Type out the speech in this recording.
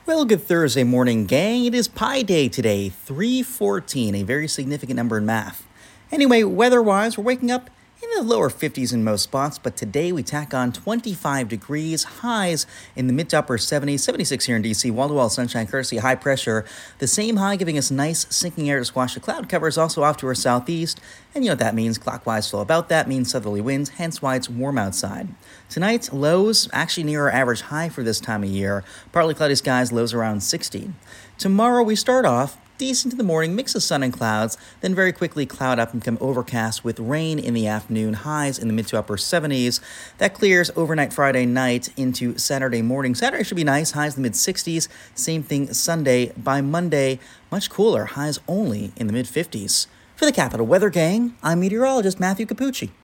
Well, good Thursday morning, gang. It is Pi Day today, 314, a very significant number in math. Anyway, weather-wise, we're waking up in the lower 50s in most spots, but today we tack on 25 degrees, highs in the mid to upper 70s, 76 here in DC, wall-to-wall sunshine courtesy high pressure. The same high giving us nice sinking air to squash the cloud covers, also off to our southeast, and you know what that means, clockwise flow about that means southerly winds, hence why it's warm outside. Tonight's lows actually near our average high for this time of year, partly cloudy skies, lows around 60. Tomorrow we start off decent in the morning, mix of sun and clouds, then very quickly cloud up and become overcast with rain in the afternoon, highs in the mid to upper 70s. That clears overnight Friday night into Saturday morning. Saturday should be nice, highs in the mid 60s. Same thing Sunday. By Monday, much cooler, highs only in the mid 50s. For the Capital Weather Gang, I'm meteorologist Matthew Capucci.